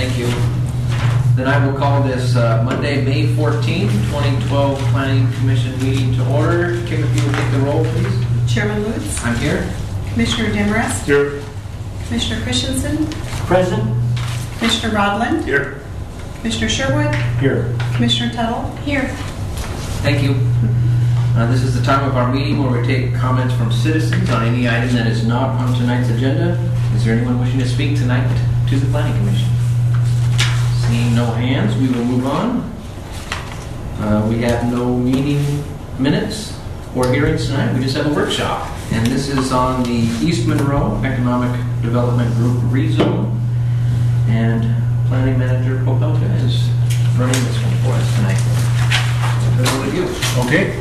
Thank you. Then I will call this Monday, May 14th, 2012 Planning Commission meeting to order. Kim, if you would take the roll, please. Chairman Lutz. I'm here. Commissioner Demarest. Here. Commissioner Christensen. Present. Commissioner Rodland. Here. Commissioner Sherwood. Here. Commissioner Tuttle. Here. Thank you. This is the time of our meeting where we take comments from citizens on any item that is not on tonight's agenda. Is there anyone wishing to speak tonight to the Planning Commission? Seeing no hands, we will move on. We have no meeting minutes or hearings tonight. We just have a workshop. And this is on the East Monroe Economic Development Group rezone. And Planning Manager Popelka is running this one for us tonight. Over to you. Okay.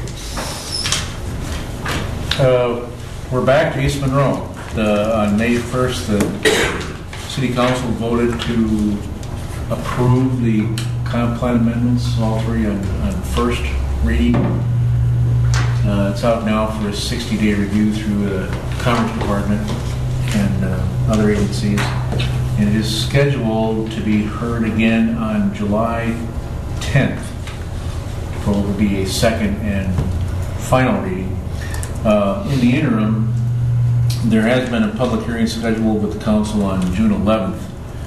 We're back to East Monroe. On May 1st, the City Council voted to approve the comp plan amendments, all three on first reading. It's out now for a 60-day review through the Commerce Department and other agencies. And it is scheduled to be heard again on July 10th for what will be a second and final reading. In the interim, there has been a public hearing scheduled with the Council on June 11th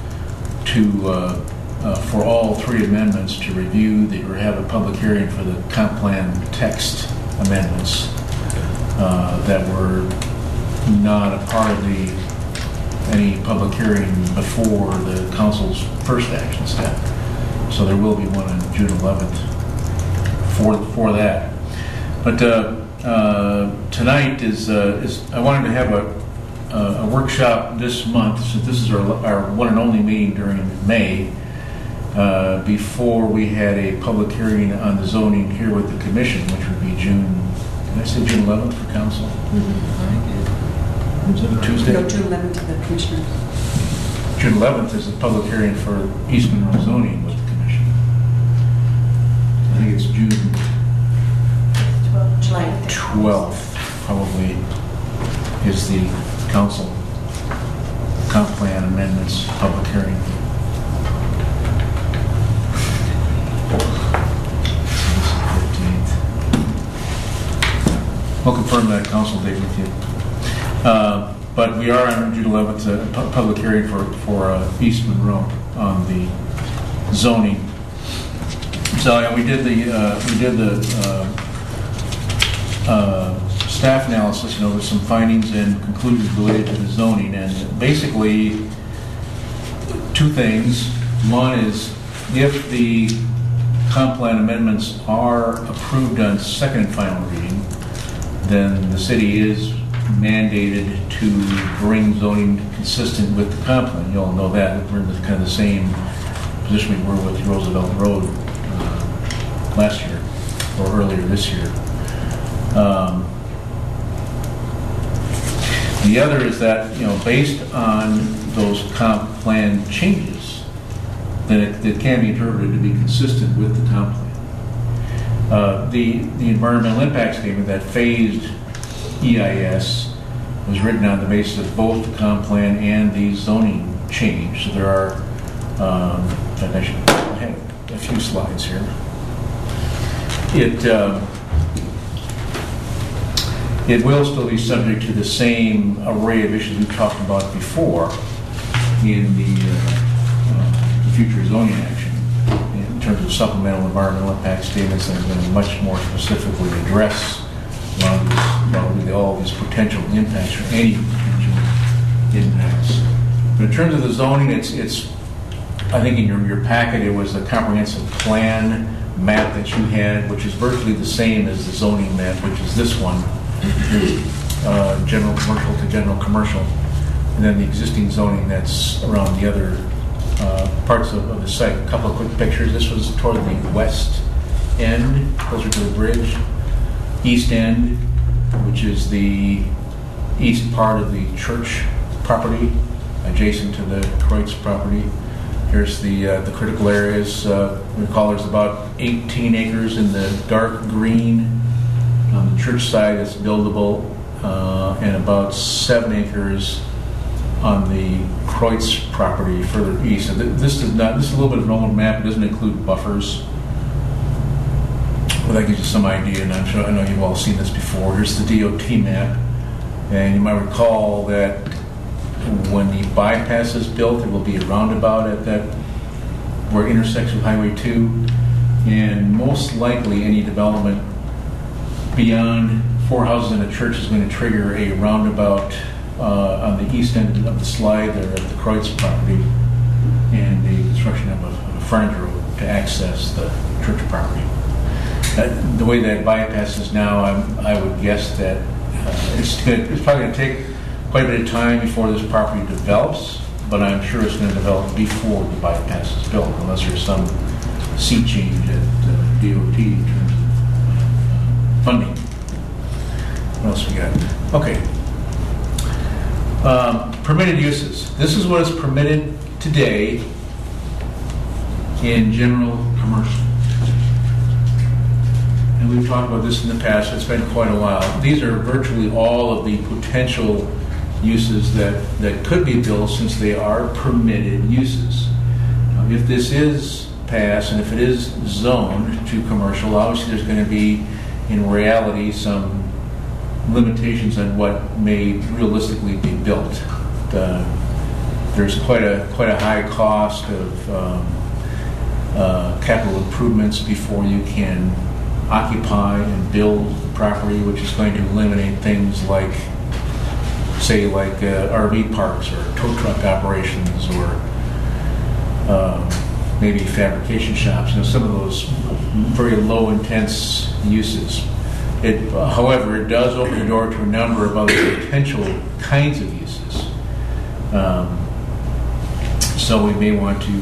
for all three amendments to review or have a public hearing for the comp plan text amendments that were not a part of any public hearing before the Council's first action step. So there will be one on June 11th for that. But tonight is I wanted to have a workshop this month, so this is our one and only meeting during May, before we had a public hearing on the zoning here with the Commission, which would be June 11th for Council? Is it a Tuesday? No, June 11th to the Commissioners. June 11th is a public hearing for East Monroe zoning with the Commission. I think it's June July 12th, probably, is the Council comp plan amendments public hearing. I'll confirm that Council date with you. But we are on June 11th, a public hearing for East Monroe on the zoning. So we did the staff analysis, with some findings and conclusions related to the zoning, and basically two things. One is, if the comp plan amendments are approved on second and final reading, then the city is mandated to bring zoning consistent with the comp plan. You all know that. We're in kind of the same position we were with Roosevelt Road last year, or earlier this year. The other is that, based on those comp plan changes, then it can be interpreted to be consistent with the comp plan. The environmental impact statement, that phased EIS, was written on the basis of both the comp plan and the zoning change. So there are, in fact, I have a few slides here. It will still be subject to the same array of issues we've talked about before in the future zoning action, in terms of supplemental environmental impact statements that are going to much more specifically address all of these potential impacts or any potential impacts. But in terms of the zoning, it's I think in your packet it was a comprehensive plan map that you had, which is virtually the same as the zoning map, which is this one. General commercial to general commercial, and then the existing zoning that's around the other parts of the site. A couple of quick pictures. This was toward the west end, closer to the bridge. East end, which is the east part of the church property, adjacent to the Kreutz property. Here's the critical areas. Recall there's about 18 acres in the dark green on the church side that's buildable, and about 7 acres on the Kreutz property further east. So this is a little bit of an old map. It doesn't include buffers. Well, that gives you some idea, and I know you've all seen this before. Here's the DOT map, and you might recall that when the bypass is built, there will be a roundabout at that where it intersects with Highway 2, and most likely any development beyond 4 houses and a church is going to trigger a roundabout on the east end of the slide there at the Kreutz property, and the construction of a frontage road to access the church property. The way that bypass is now, I would guess that it's probably going to take quite a bit of time before this property develops, but I'm sure it's going to develop before the bypass is built, unless there's some sea change at DOT in terms of funding. What else we got? Okay. Permitted uses. This is what is permitted today in general commercial. And we've talked about this in the past. It's been quite a while. These are virtually all of the potential uses that could be built, since they are permitted uses. If this is passed and if it is zoned to commercial, obviously there's going to be, in reality, some limitations on what may realistically be built. There's quite a high cost of capital improvements before you can occupy and build the property, which is going to eliminate things like, say, RV parks or tow truck operations, or maybe fabrication shops. Some of those very low intense uses. However, it does open the door to a number of other potential kinds of uses. So we may want to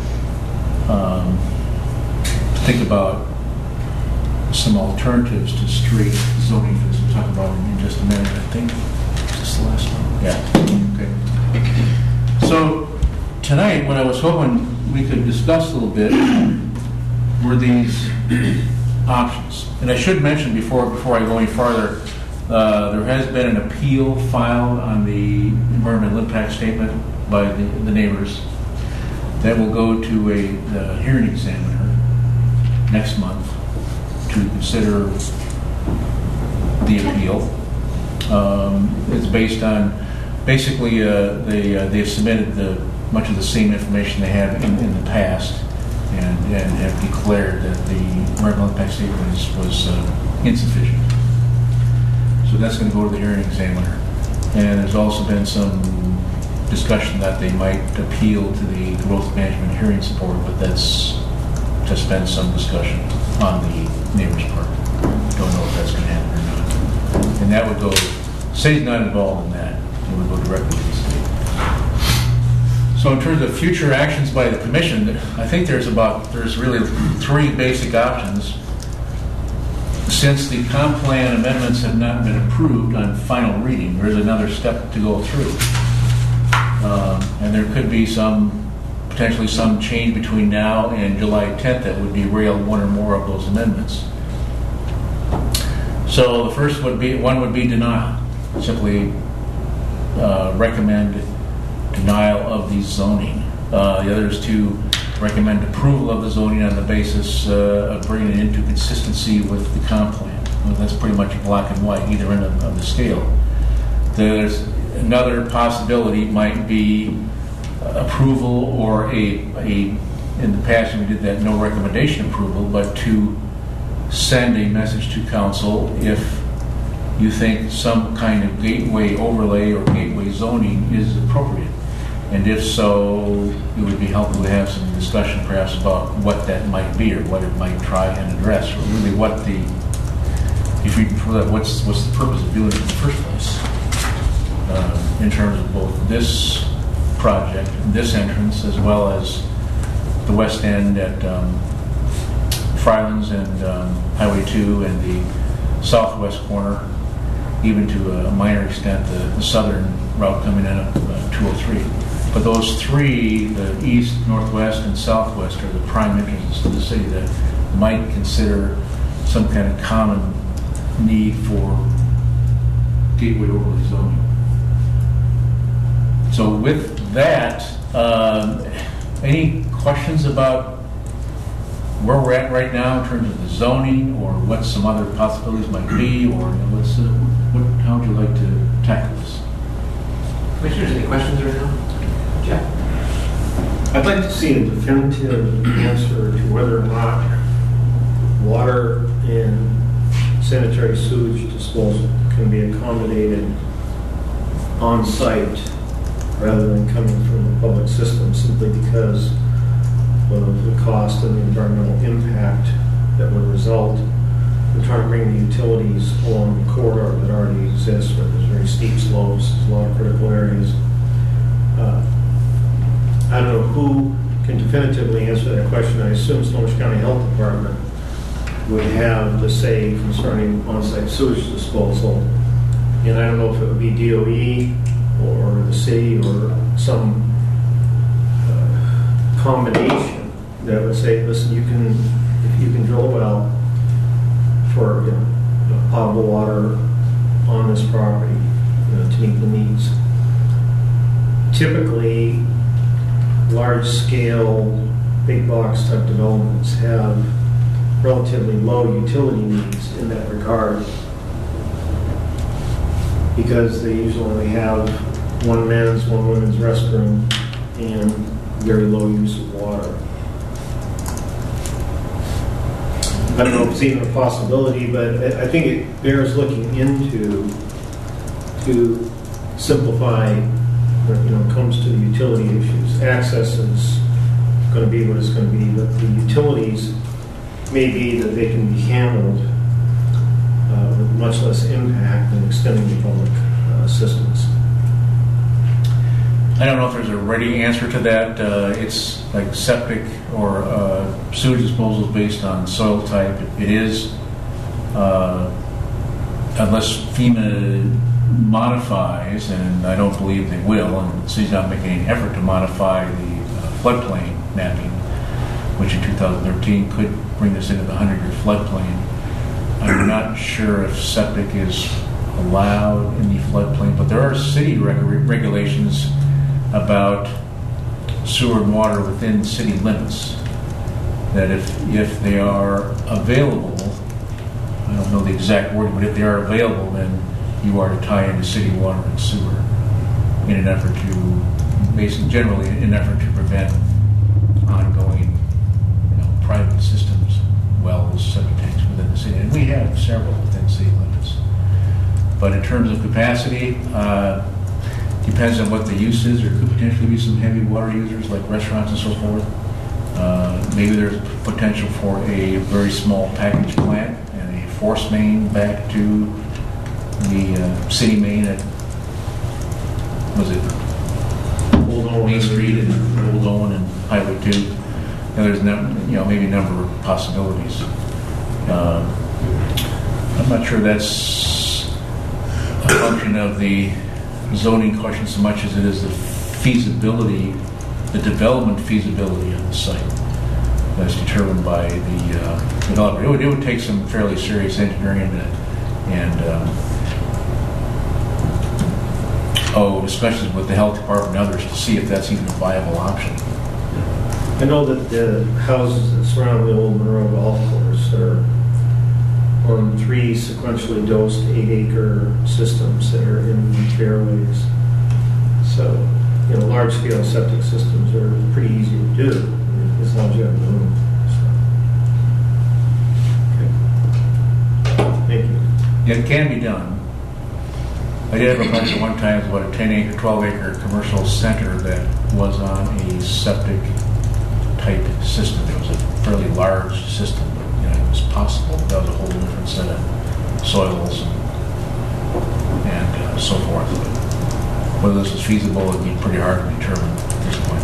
think about some alternatives to straight zoning for this. We'll talk about it in just a minute. I think just the last one. Yeah. Okay. So tonight, what I was hoping we could discuss a little bit were these options. And I should mention before I go any farther, there has been an appeal filed on the environmental impact statement by the neighbors. That will go to the hearing examiner next month to consider the appeal. It's based on, basically, they've submitted much of the same information they have in the past, and have declared that the environmental impact statement was insufficient. So that's going to go to the hearing examiner. And there's also been some discussion that they might appeal to the growth management hearing support, but that's just been some discussion on the neighbor's part. Don't know if that's going to happen or not. And that would go, city's not involved in that. It would go directly to the state. So in terms of future actions by the commission, I think there's really 3 basic options. Since the comp plan amendments have not been approved on final reading, there's another step to go through. And there could be potentially some change between now and July 10th that would derail one or more of those amendments. So the first one would be denial. Simply recommend denial of the zoning. The other is to recommend approval of the zoning on the basis of bringing it into consistency with the comp plan. Well, that's pretty much black and white, either end of the scale. There's another possibility might be approval, or in the past we did that, no recommendation approval, but to send a message to council if you think some kind of gateway overlay or gateway zoning is appropriate. And if so, it would be helpful to have some discussion perhaps about what that might be, or what it might try and address, or really what's the purpose of doing it in the first place, in terms of both this project, this entrance, as well as the west end at Frylands and Highway 2, and the southwest corner, even to a minor extent the southern route coming in at 203. But those 3, the east, northwest, and southwest, are the prime entrances to the city that might consider some kind of common need for gateway overlay zoning. So So with that, any questions about where we're at right now in terms of the zoning, or what some other possibilities might be, or how would you like to tackle this? Commissioners, any questions right now? Jeff? I'd like to see a definitive answer to whether or not water and sanitary sewage disposal can be accommodated on site rather than coming from the public system, simply because of the cost and the environmental impact that would result in trying to bring the utilities along the corridor that already exists, where there's very steep slopes, there's a lot of critical areas. I don't know who can definitively answer that question. I assume Snohomish County Health Department would have the say concerning on-site sewage disposal. And I don't know if it would be DOE or the city or some combination that would say, listen, if you can drill a well for potable water on this property to meet the needs. Typically, large-scale, big-box type developments have relatively low utility needs in that regard, because they usually only have one men's, one women's restroom, and very low use of water. I don't know if it's even a possibility, but I think it bears looking into to simplify when it comes to the utility issues. Access is going to be what it's going to be, but the utilities may be that they can be handled with much less impact than extending the public systems. I don't know if there's a ready answer to that. It's like septic or sewage disposal is based on soil type. It is, unless FEMA modifies, and I don't believe they will, and the city's not making any effort to modify the floodplain mapping, which in 2013 could bring us into the 100-year floodplain. I'm not sure if septic is allowed in the floodplain, but there are city regulations about sewer and water within city limits, that if they are available, I don't know the exact word, but if they are available, then you are to tie into city water and sewer in an effort to, basically, generally in an effort to prevent ongoing, private systems, wells, septic tanks within the city. And we have several within city limits. But in terms of capacity, depends on what the use is. There could potentially be some heavy water users like restaurants and so forth. Maybe there's potential for a very small package plant and a force main back to the city main at, was it Old Main Street and Old Owen and Highway 2. And there's maybe a number of possibilities. I'm not sure that's a function of the zoning question so much as it is the feasibility, the development feasibility of the site that's determined by the developer. It would take some fairly serious engineering and discussions with the health department and others to see if that's even a viable option. I know that the houses that surround the old Monroe Golf Course are on 3 sequentially dosed 8-acre systems that are in fairways. So, large-scale septic systems are pretty easy to do as long as you have the room. So. Okay. Thank you. It can be done. I did have a project at one time, it was about a 10-acre, 12-acre commercial center that was on a septic type system. It was a fairly large system, but it was possible. That was a whole different set of soils and so forth. But whether this was feasible would be pretty hard to determine at this point.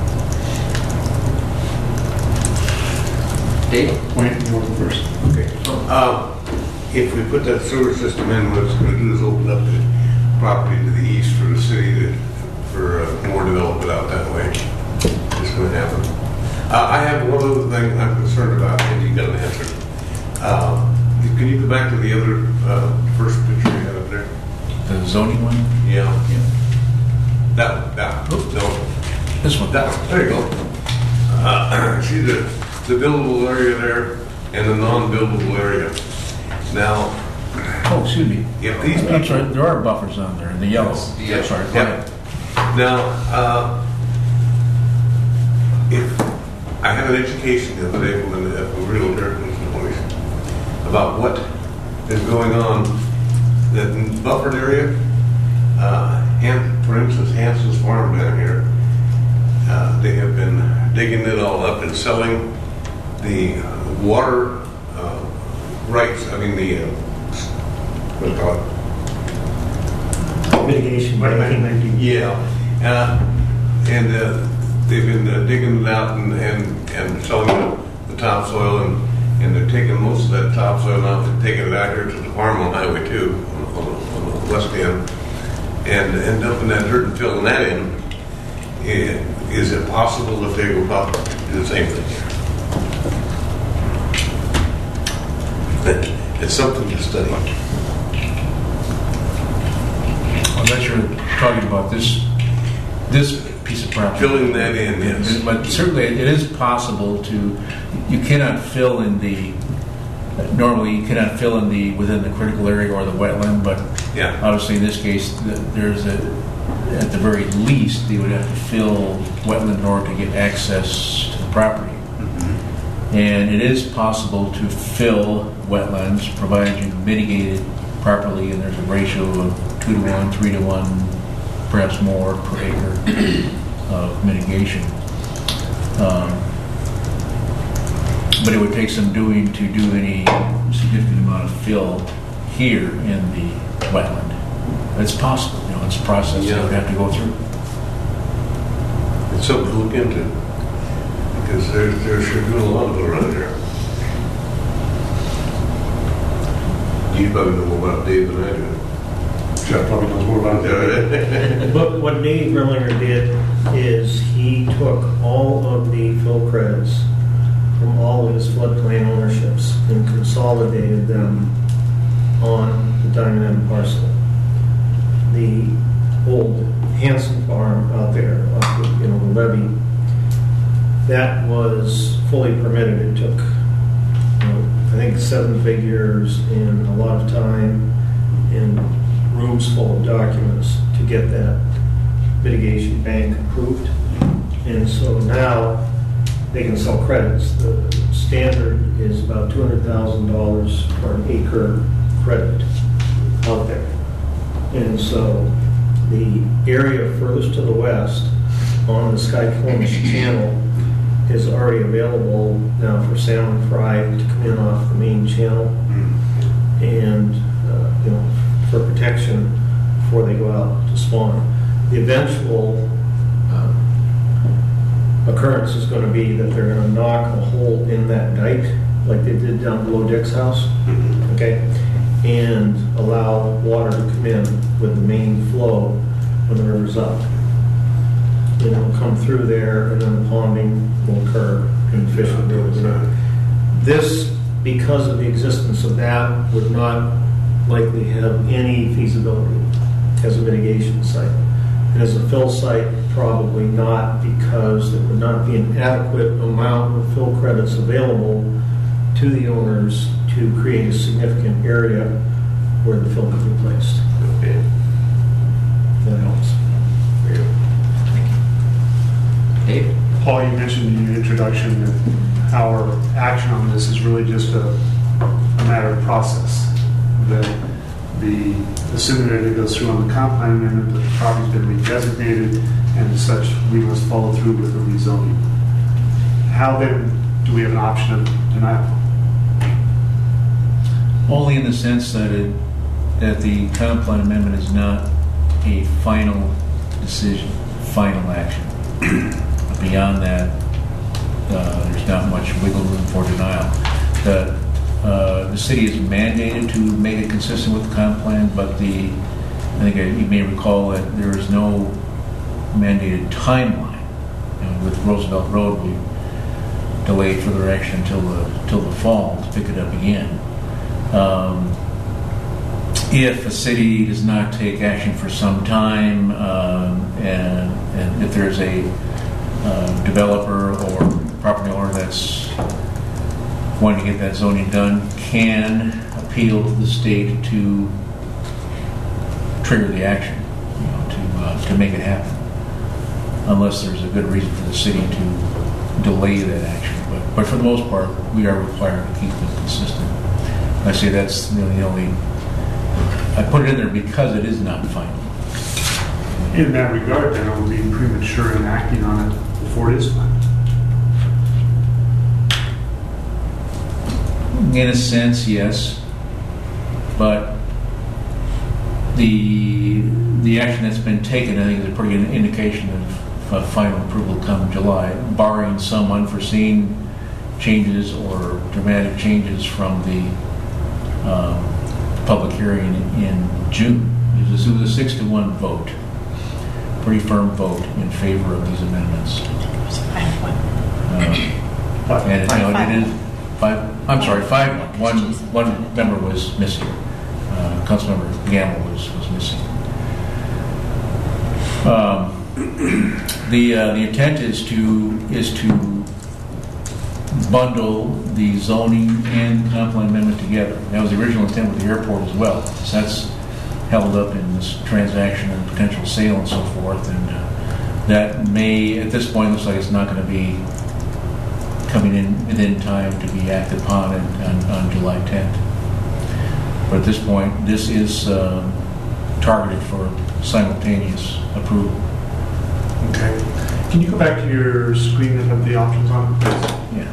Dave? Wait, you want first. Okay. If we put that sewer system in, what it's going to do is open up the property to the east for the city for more development out that way. It's going to happen. I have one other thing I'm concerned about, and you got an answer. Can you go back to the other first picture you had up there? The zoning one? Yeah. That, no, This one. there you go. See the buildable area there and the non-buildable area. Now, Oh, excuse me. if these I'm sorry, people, there are buffers on there in the yellow. Yeah. Sorry, go Yeah. ahead. now, if I had an education the other day from a realtor about what is going on that in buffered area, for instance, Hanson's Farm down here, they have been digging it all up and selling the water rights. I mean what do you call it? Mitigation. Yeah, and they've been digging it out and selling the topsoil, and they're taking most of that topsoil out and taking it out here to the farm on Highway 2 on the west end, and dumping that dirt and filling that in. Is it possible that they will probably do the same thing here? It's something to study. Unless you're talking about this piece of property. Filling that in, yes. But certainly it is possible to, you cannot fill in normally you cannot fill in within the critical area or the wetland, but Yeah. obviously in this case, at the very least, they would have to fill wetland in order to get access to the property. And it is possible to fill wetlands, provided you mitigate it properly, and there's a ratio of 2 to 1, 3 to 1, perhaps more per acre of mitigation. But it would take some doing to do any significant amount of fill here in the wetland. It's possible, it's a process they would have to go through. It's something to look into, because there's sure doing a lot of it around here. You probably know more about Dave than I do. Jeff probably knows more about that. But what Dave Grillinger did is he took all of the fill credits from all of his floodplain ownerships and consolidated them on the Diamond End parcel. The old Hanson farm out there, off the levee, that was fully permitted. It took, I think, 7 figures and a lot of time and rooms full of documents to get that mitigation bank approved. And so now they can sell credits. The standard is about $200,000 for an acre credit out there. And so the area furthest to the west on the Skyclones Channel is already available now for salmon fry to come in off the main channel, and for protection before they go out to spawn. The eventual occurrence is going to be that they're going to knock a hole in that dike like they did down below Dick's house, okay, and allow water to come in with the main flow when the river's up. It will come through there, and then the ponding will occur and fish will go there. This, because of the existence of that, would not likely have any feasibility as a mitigation site. And as a fill site, probably not, because there would not be an adequate amount of fill credits available to the owners to create a significant area where the fill could be placed. Okay. That helps. Dave? Paul, you mentioned in your introduction that our action on this is really just a matter of process. Assuming that it goes through on the comp plan amendment, that the property's been redesignated, and as such, we must follow through with the rezoning. How then do we have an option of denial? Only in the sense that the comp plan amendment is not a final decision, final action. Beyond that, there's not much wiggle room for denial. The city is mandated to make it consistent with the comp plan, but I think you may recall that there is no mandated timeline. With Roosevelt Road, we delayed further action until the fall to pick it up again. if a city does not take action for some time, and if there's a developer or property owner that's wanting to get that zoning done, can appeal to the state to trigger the action, to make it happen, unless there's a good reason for the city to delay that action. But for the most part, we are required to keep it consistent. I say that's the only. I put it in there because it is not final. In that regard, then, it would be premature in acting on it before it is final. In a sense, yes, but the action that's been taken, I think, is a pretty good indication of final approval come July, barring some unforeseen changes or dramatic changes from the public hearing in June. It was a 6-1 vote, pretty firm vote in favor of these amendments. And it is 5-1. One member was missing. Councilmember Gamble was missing. The intent is to bundle the zoning and comp plan amendment together. That was the original intent with the airport as well. So that's held up in this transaction and potential sale and so forth. And that may, at this point, looks like it's not going to be coming in within time to be acted upon on July 10th. But at this point, this is targeted for simultaneous approval. Okay. Can you go back to your screen that had the options on it, please? Yeah.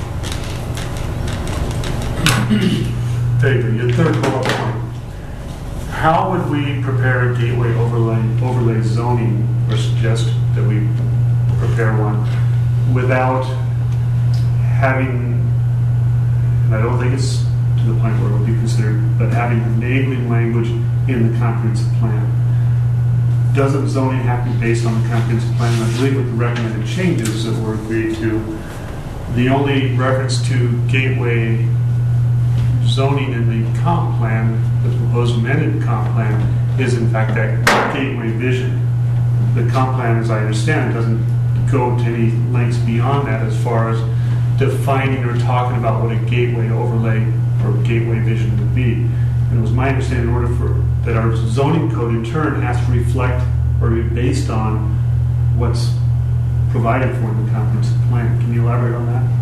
There you go, your third bullet point. How would we prepare a gateway overlay zoning, or suggest that we prepare one, without having, and I don't think it's to the point where it would be considered, but having enabling language in the comprehensive plan? Doesn't zoning have to be based on the comprehensive plan? I believe with the recommended changes that were agreed to, the only reference to gateway zoning in the comp plan, the proposed amended comp plan, is in fact that gateway vision. The comp plan, as I understand it, doesn't go to any lengths beyond that as far as defining or talking about what a gateway overlay or gateway vision would be. And it was my understanding, in order for that our zoning code in turn has to reflect or be based on what's provided for in the comprehensive plan. Can you elaborate on that?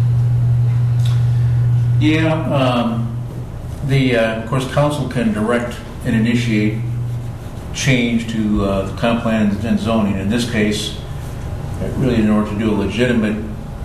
Yeah, of course, council can direct and initiate change to the comp plan and zoning. In this case, really, in order to do a legitimate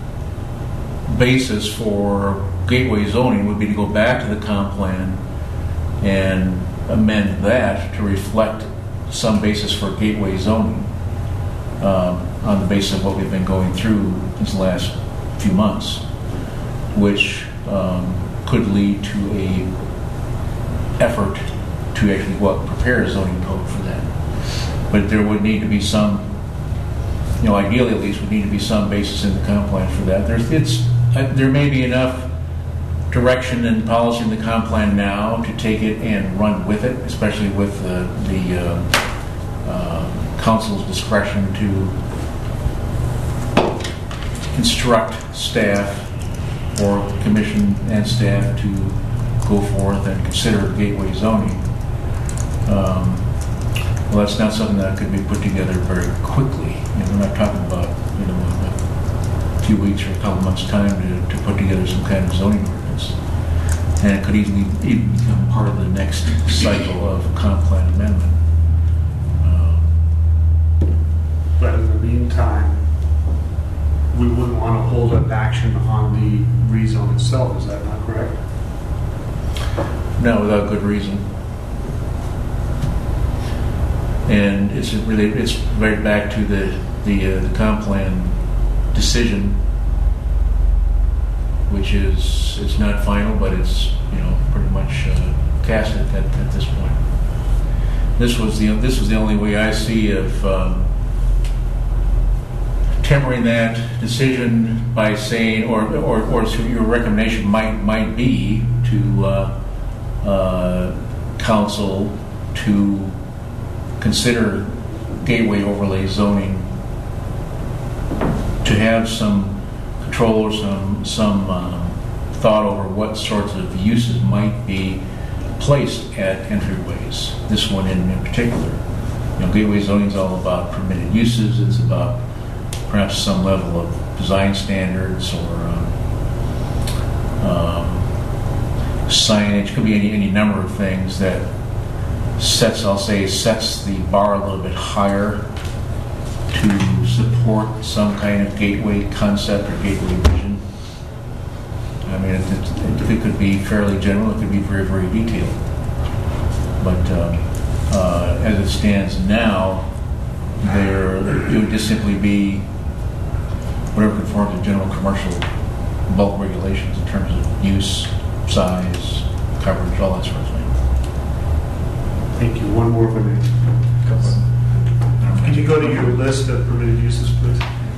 basis for gateway zoning, would be to go back to the comp plan and amend that to reflect some basis for gateway zoning on the basis of what we've been going through these last few months, which could lead to a effort to actually prepare a zoning code for that. But there would need to be some, ideally at least, would need to be some basis in the comp plan for that. There may be enough direction and policy in the comp plan now to take it and run with it, especially with the council's discretion to instruct staff or commission and staff to go forth and consider gateway zoning. Well, that's not something that could be put together very quickly. We're not talking about a few weeks or a couple months' time to put together some kind of zoning ordinance. And it could easily even become part of the next cycle of comp plan amendment. But in the meantime, we wouldn't want to hold up action on the rezone itself. Is that not correct? No, without good reason. And it's right back to the comp plan decision, which is, it's not final, but it's pretty much cast at this point. This was the only way I see of tempering that decision by saying, or so your recommendation might be to council to consider gateway overlay zoning, to have some control or some thought over what sorts of uses might be placed at entryways. This one in particular. Gateway zoning is all about permitted uses. It's about perhaps some level of design standards or signage. Could be any number of things that sets the bar a little bit higher to support some kind of gateway concept or gateway vision. I mean, it could be fairly general. It could be very, very detailed. But as it stands now, it would just simply be whatever conforms to general commercial bulk regulations in terms of use, size, coverage, all that sort of thing. Thank you. One more for me. Could you go to your list of permitted uses, please?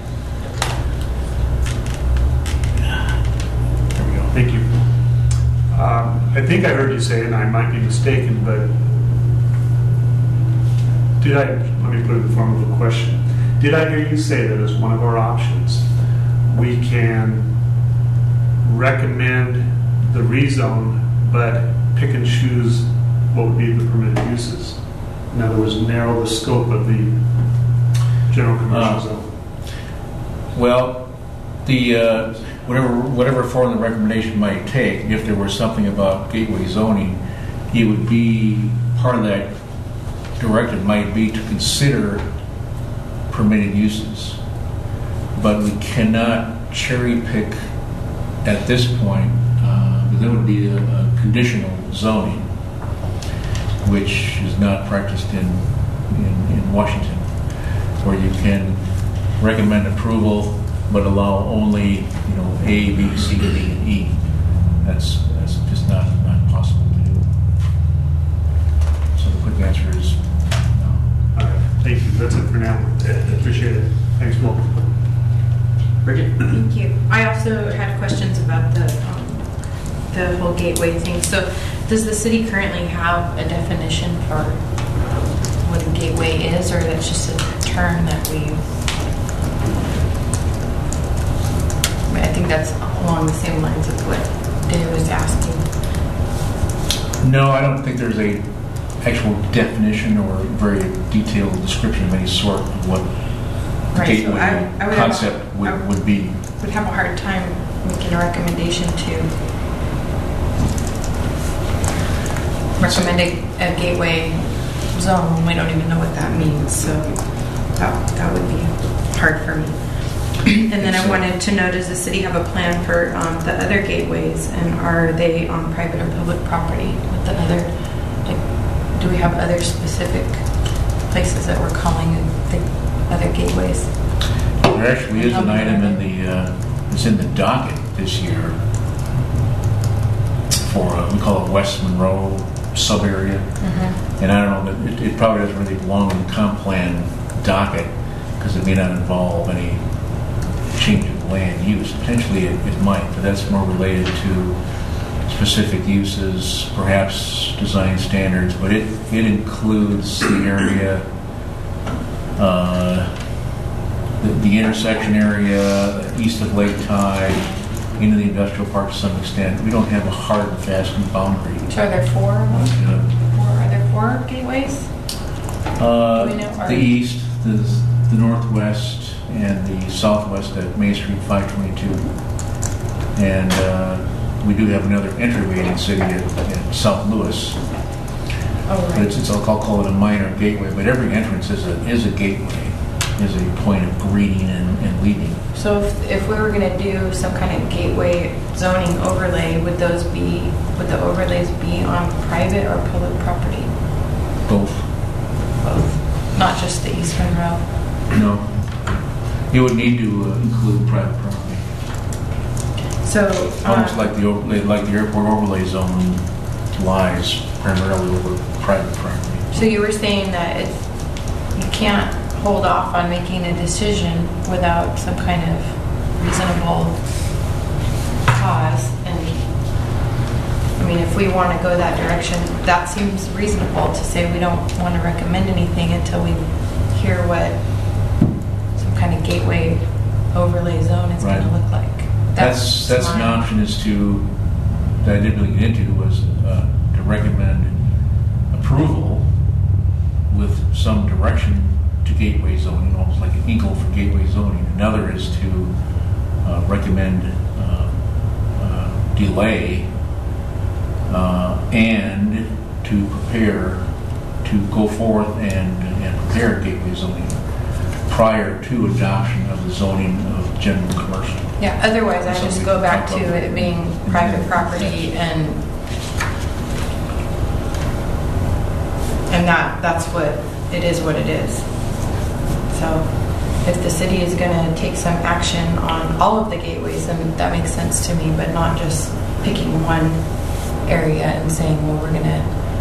There we go. Thank you. I think I heard you say, and I might be mistaken, but let me put it in the form of a question. Did I hear you say that as one of our options, we can recommend the rezone, but pick and choose what would be the permitted uses? In other words, narrow the scope of the general commercial zone. Well, the whatever form the recommendation might take, if there were something about gateway zoning, it would be part of that directive might be to consider permitted uses, but we cannot cherry pick at this point. There would be a conditional zoning, which is not practiced in Washington, where you can recommend approval but allow only A, B, C, D, and E. That's just not possible to do. So the quick answer is no. All right. Thank you. That's it for now. Appreciate it. Thanks, Will. Bridget? Thank you. I also had questions about the whole gateway thing. So does the city currently have a definition for what a gateway is, or that's just a term that I think that's along the same lines of what Dave was asking. No, I don't think there's a actual definition or very detailed description of any sort of what gateway So I would concept would be. Would have a hard time making a recommendation to recommend a gateway zone when we don't even know what that means. So that would be hard for me. And then I wanted to know, does the city have a plan for the other gateways, and are they on private or public property with the other, do we have other specific places that we're calling the other gateways? There actually is an item it's in the docket this year for, we call it West Monroe sub-area. And I don't know, but it probably doesn't really belong in the comp plan docket because it may not involve any change of land use. Potentially it might, but that's more related to specific uses, perhaps design standards, but it includes the area, the intersection area east of Lake Tide, into the industrial park to some extent. We don't have a hard and fast boundary. So are there four of them? Are there four gateways? Do we know? The east, the northwest, and the southwest at Main Street 522. And we do have another entryway in the city at South Louis. Oh, right. But I'll call it a minor gateway, but every entrance is a gateway, is a point of greeting and leaving. So if we were going to do some kind of gateway zoning overlay, would the overlays be on private or public property? Both. Both. Not just the East Monroe. No. You would need to include private property. So almost like the airport overlay zone lies primarily over private property. So you were saying that you can't hold off on making a decision without some kind of reasonable cause, and I mean, if we want to go that direction, that seems reasonable to say we don't want to recommend anything until we hear what some kind of gateway overlay zone is going to Right. look like. That's an my- option is to, that I didn't really get into, was to recommend approval with some direction to gateway zoning, almost like an eagle for gateway zoning. Another is to recommend delay and to prepare to go forth and prepare gateway zoning prior to adoption of the zoning of general commercial. Yeah, otherwise I So just we go can back talk to about it being private property and that's what it is. So if the city is going to take some action on all of the gateways, then that makes sense to me, but not just picking one area and saying, well, we're going to...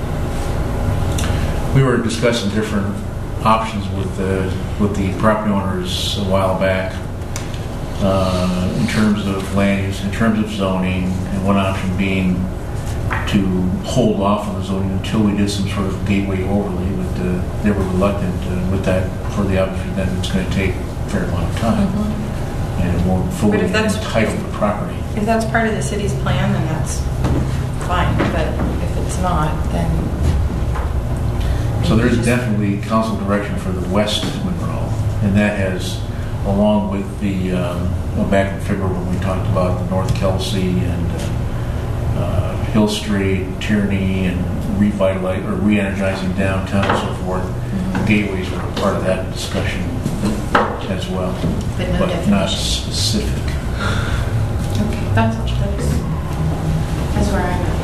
We were discussing different options with the property owners a while back in terms of land use, in terms of zoning, and one option being to hold off on the zoning until we did some sort of gateway overlay, but they were reluctant with that for the option that it's going to take a fair amount of time and it won't fully But if that's- entitle the property. If that's part of the city's plan, then that's fine, but if it's not, then... So there's definitely council direction for the West Monroe, and that has, along with the, back in February when we talked about the North Kelsey and Hill Street, Tierney, and revitalizing or re-energizing downtown and so forth, the gateways were part of that discussion as well, But no not definition. specific. Okay, that's where I'm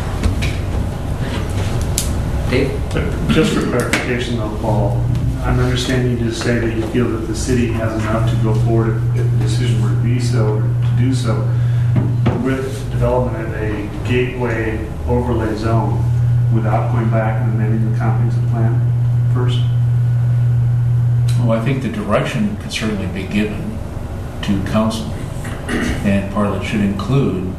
at. Dave? But just for clarification though, Paul, I'm understanding you to say that you feel that the city has enough to go forward if the decision were to be so, or to do so, with development of a gateway overlay zone without going back and amending the comprehensive plan first? Well, I think the direction could certainly be given to council, and part of it should include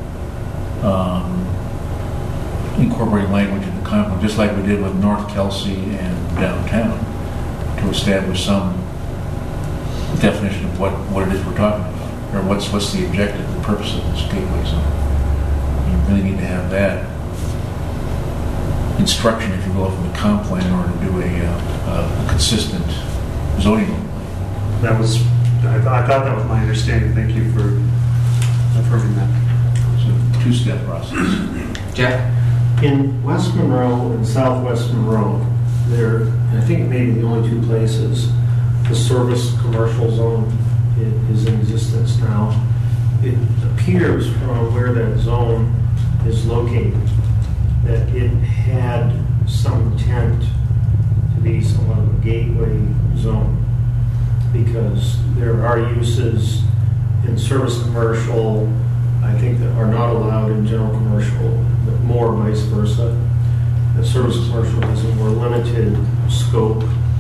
incorporating language in the comp plan, just like we did with North Kelsey and downtown, to establish some definition of what it is we're talking about, or what's the objective, the purpose of this gateway zone. You really need to have that instruction, if you will, from the comp plan in order to do a consistent zoning overlay. That was, I thought that was my understanding. Thank you for affirming that. It's a two-step process. Jeff? In West Monroe and Southwest Monroe, there, I think maybe the only two places, the service commercial zone is in existence now. It appears from where that zone is located that it had some intent to be somewhat of a gateway zone, because there are uses in service commercial, I think, that are not allowed in general commercial, but more vice versa. The service commercial has a more limited scope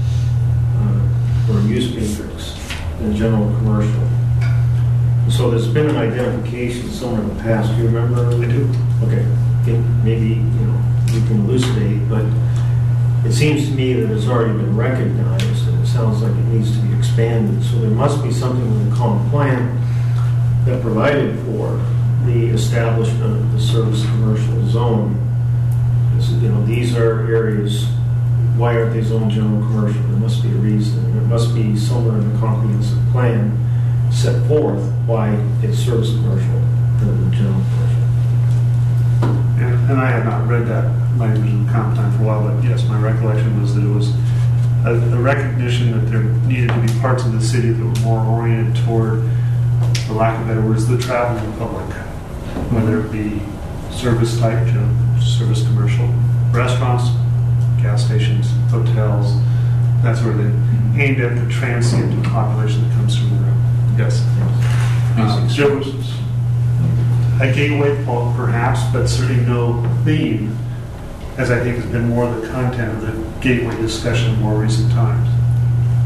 or use matrix than general commercial. So there's been an identification somewhere in the past. Do you remember? I do. Okay. Maybe you can elucidate, but it seems to me that it's already been recognized, and it sounds like it needs to be expanded. So there must be something in the comp plan that provided for the establishment of the service commercial zone. These are areas. Why aren't they zoned general commercial? There must be a reason. There must be somewhere in the comprehensive plan set forth why it's service commercial rather than general commercial. And I have not read that language in the comp plan for a while, but yes, my recollection was that it was a recognition that there needed to be parts of the city that were more oriented toward, for lack of better words, the traveling public, whether it be service type, service commercial, restaurants, gas stations, hotels, that sort of thing, aimed at the transient population that comes through the room. Yes. There was a gateway, perhaps, but certainly no theme, as I think has been more the content of the gateway discussion in more recent times.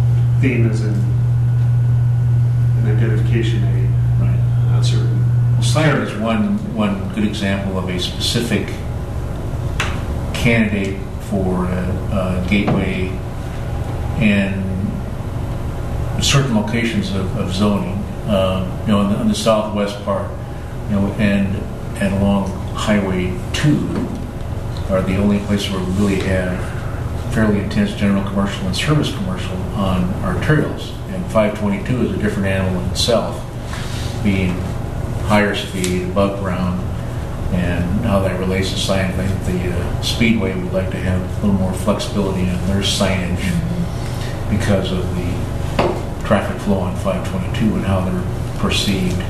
Theme is in an identification aid. Right. Certain. Well, sign is one good example of a specific candidate for a gateway and certain locations of zoning. On the southwest part, and along Highway 2 are the only places where we really have fairly intense general commercial and service commercial on arterials. And 522 is a different animal in itself, being higher speed, above ground, and how that relates to signage. I think the Speedway would like to have a little more flexibility in their signage because of the traffic flow on 522 and how they're perceived.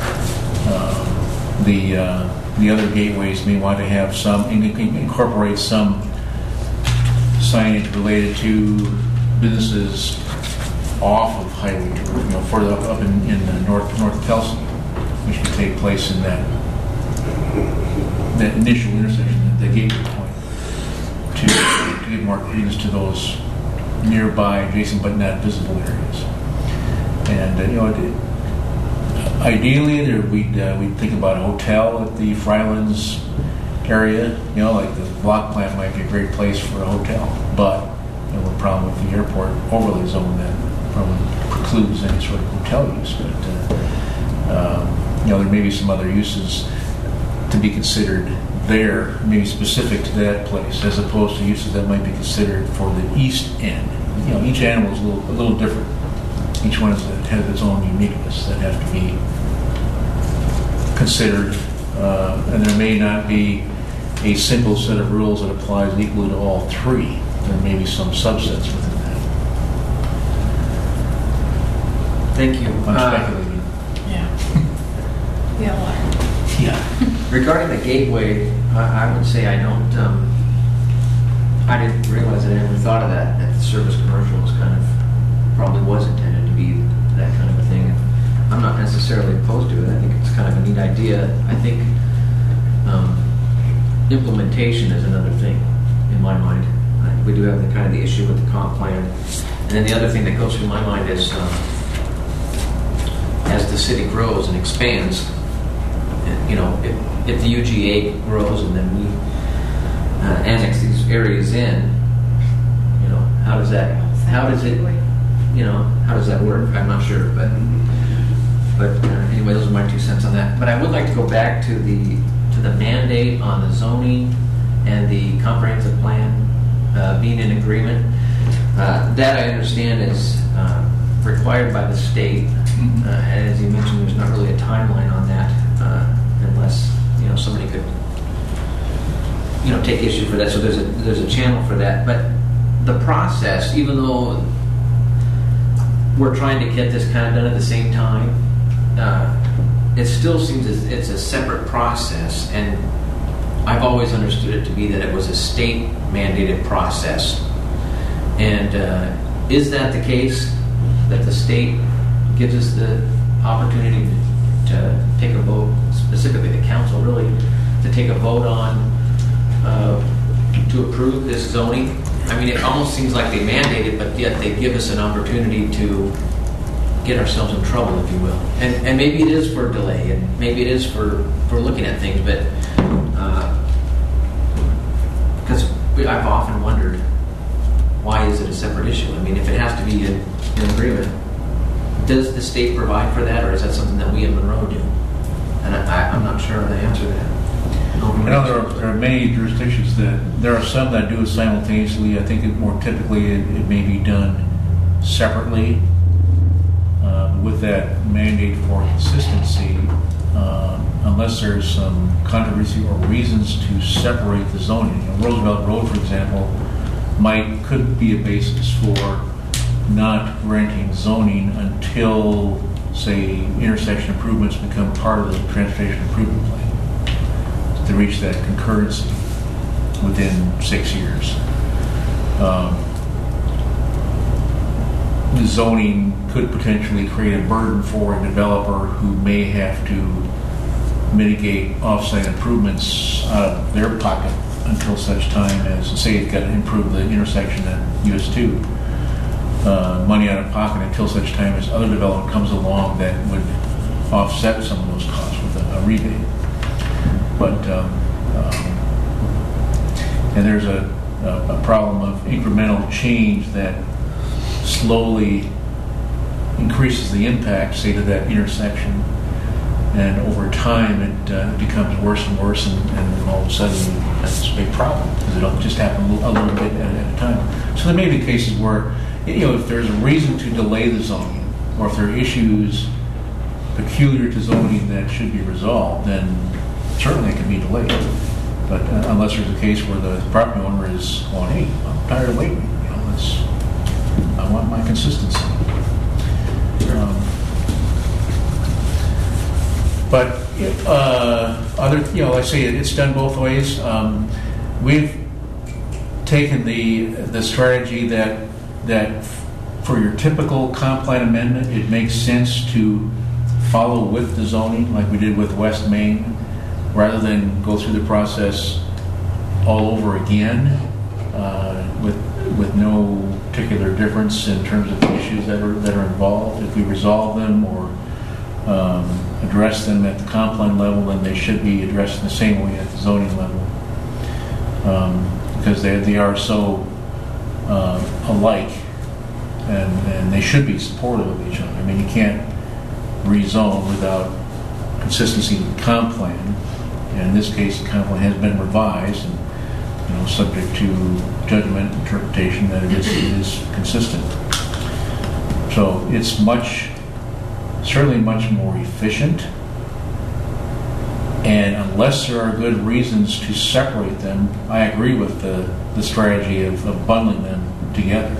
The other gateways may want to have incorporate some signage related to businesses off of Highway 2, further up in north of Kelsey, which could take place in that initial intersection, the gateway point, to give more credence to those nearby, adjacent but not visible areas. And ideally, we'd think about a hotel at the Frylands area. Like the block plant might be a great place for a hotel, but the problem with the airport overlay zone that probably precludes any sort of hotel use. But there may be some other uses to be considered there, maybe specific to that place, as opposed to uses that might be considered for the east end. Each animal is a little different. Each one has its own uniqueness that has to be considered, and there may not be a simple set of rules that applies equally to all three. There may be some subsets within that. Thank you. I'm speculating. Yeah. Yeah. Yeah. Regarding the gateway, I would say I didn't realize I never thought of that the service commercial probably was intended to be that kind of a thing. I'm not necessarily opposed to it. I think it's kind of a neat idea. I think implementation is another thing in my mind. We do have the issue with the comp plan. And then the other thing that goes through my mind is as the city grows and expands, if the UGA grows and then we annex these areas in, how does that work? I'm not sure, but anyway, those are my 2 cents on that. But I would like to go back to the mandate on the zoning and the comprehensive plan being in agreement. That I understand is required by the state. And as you mentioned, there's not really a timeline on that unless somebody could take issue for that. So there's a channel for that. But the process, even though we're trying to get this kind of done at the same time, it still seems it's a separate process, and I've always understood it to be that it was a state mandated process. And is that the case, that the state gives us the opportunity to take a vote, specifically the council really, to take a vote on to approve this zoning? I mean, it almost seems like they mandate it, but yet they give us an opportunity to get ourselves in trouble, if you will. And maybe it is for delay, and maybe it is for looking at things, but because I've often wondered, why is it a separate issue? I mean, if it has to be in agreement, does the state provide for that, or is that something that we in Monroe do? And I'm not sure of the answer to that. There are many jurisdictions there are some that do it simultaneously. I think more typically it may be done separately. With that mandate for consistency, unless there's some controversy or reasons to separate the zoning. Roosevelt Road, for example, could be a basis for not granting zoning until, say, intersection improvements become part of the transportation improvement plan, to reach that concurrency within 6 years. The zoning could potentially create a burden for a developer who may have to mitigate off-site improvements out of their pocket until such time as, say, it's got to improve the intersection at US 2. Money out of pocket until such time as other development comes along that would offset some of those costs with a rebate. But and there's a problem of incremental change that slowly increases the impact, say, to that intersection, and over time it becomes worse and worse, and all of a sudden that's a big problem because it'll just happen a little bit at a time. So there may be cases where, if there's a reason to delay the zoning, or if there are issues peculiar to zoning that should be resolved, then certainly it can be delayed. But unless there's a case where the property owner is going, hey, I'm tired of waiting, I want my consistency. But other, like I say, it's done both ways. We've taken the strategy that for your typical comp plan amendment, it makes sense to follow with the zoning like we did with West Main, rather than go through the process all over again with no particular difference in terms of the issues that are involved. If we resolve them or address them at the comp plan level, then they should be addressed in the same way at the zoning level, because they are so alike, and they should be supportive of each other. I mean, you can't rezone without consistency with the comp plan. And in this case, the comp plan has been revised, and subject to judgment interpretation that it is consistent. So it's certainly much more efficient. And unless there are good reasons to separate them, I agree with the strategy of bundling them together.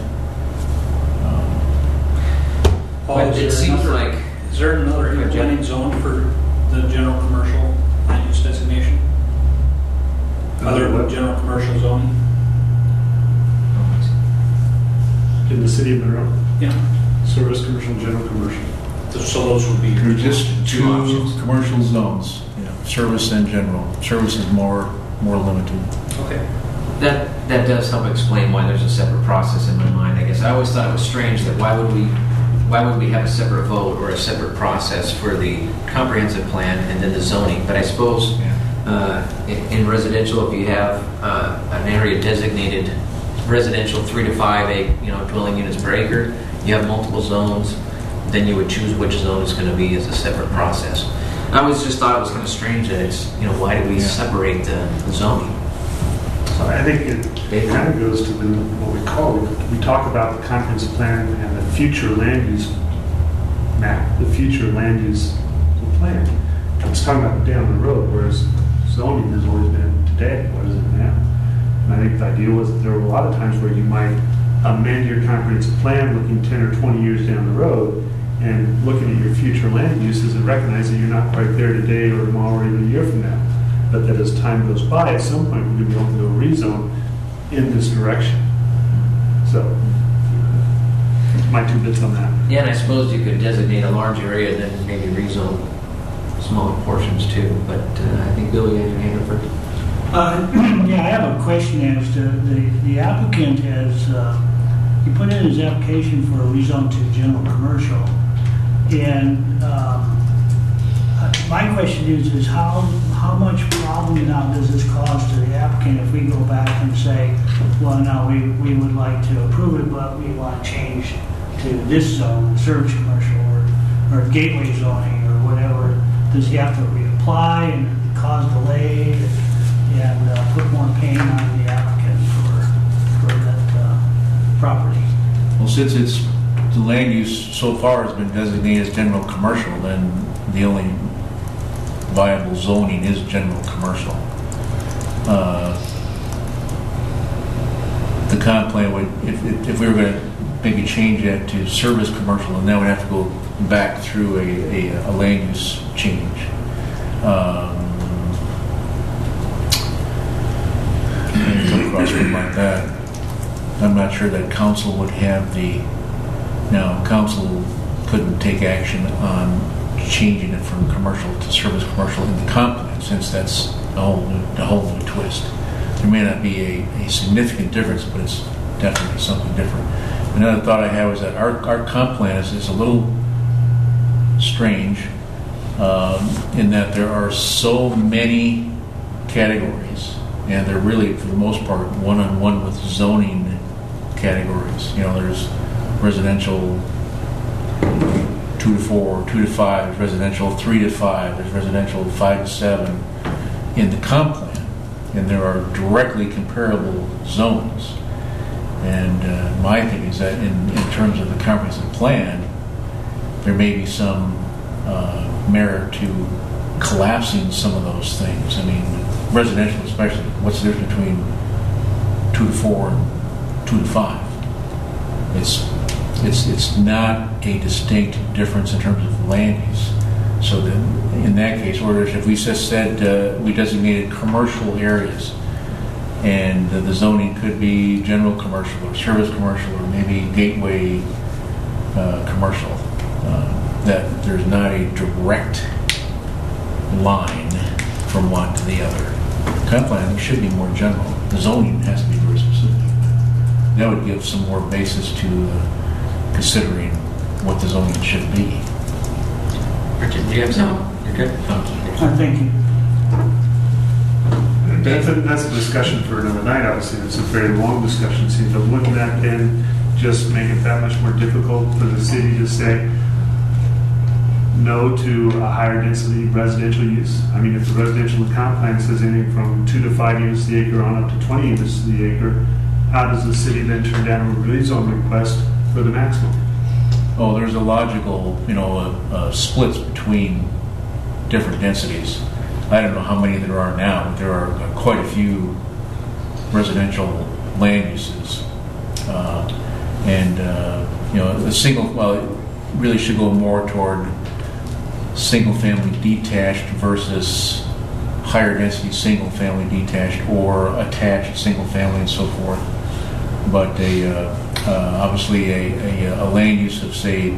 But it seems like... Is there another implementing zone for the general commercial land use designation? Other than general commercial zoning? In the city of Monroe? Yeah. Service commercial, general commercial. So those would be... There are just two options. commercial zones, service and general. Service is more limited. Okay. That does help explain why there's a separate process in my mind. I guess I always thought it was strange that why would we have a separate vote or a separate process for the comprehensive plan and then the zoning? But I suppose in residential, if you have an area designated residential 3 to 5 dwelling units per acre, you have multiple zones, then you would choose which zone is going to be as a separate process. I always just thought it was kind of strange that it's, why do we separate the zoning? So I think it kind of goes to what we call, we talk about the comprehensive plan and the future land use map, the future land use plan. It's talking about down the road, whereas zoning has always been today. What is it now? And I think the idea was that there were a lot of times where you might amend your comprehensive plan looking 10 or 20 years down the road and looking at your future land uses and recognize that you're not quite there today or tomorrow or even a year from now. But that as time goes by, at some point we're going to be able to go rezone in this direction. So, my 2 bits on that. yeah, and I suppose you could designate a large area and then maybe rezone smaller portions too. But I think Billy had your hand up first. Yeah, I have a question as to the applicant has, he put in his application for a rezone to general commercial, and my question is how much problem now does this cause to the applicant if we go back and say, well, no, we would like to approve it, but we want to change to this zone, service commercial, or gateway zoning, or whatever? Does he have to reapply and cause delay and put more pain on the applicant for that property? Well, since the land use so far has been designated as general commercial, then the only viable zoning is general commercial. The comp plan would, if we were going to maybe change that to service commercial, and that would have to go back through a land use change. Come across something like that. I'm not sure that council would have council couldn't take action on changing it from commercial to service commercial in the comp plan, since that's a whole new twist. There may not be a significant difference, but it's definitely something different. Another thought I had was that our comp plan is a little strange. in that there are so many categories, and they're really, for the most part, one-on-one with zoning categories. You know, there's residential 2 to 4, 2 to 5, there's residential 3 to 5, there's residential 5 to 7 in the comp plan, and there are directly comparable zones. And my thing is that in terms of the comprehensive plan, there may be some merit to collapsing some of those things. I mean, residential especially, what's the difference between 2 to 4 and 2 to 5? It's not a distinct difference in terms of land use. So then, in that case, or if we just said we designated commercial areas, and the zoning could be general commercial or service commercial or maybe gateway commercial, that there's not a direct line from one to the other. Comp plan should be more general. The zoning has to be very specific. That would give some more basis to considering what the zoning should be. Richard, do you have something? You're good? Thank you. That's a discussion for another night, obviously. It's a very long discussion, seems, but wouldn't that then just make it that much more difficult for the city to say no to a higher density residential use? I mean, if the residential comp plan says anything from 2 to 5 units to the acre on up to 20 units to the acre, how does the city then turn down a rezone request for the maximum? Oh, there's a logical, splits between different densities. I don't know how many there are now, but there are quite a few residential land uses. The single, well, it really should go more toward single-family detached versus higher density single-family detached or attached single-family and so forth. But obviously a land use of, say,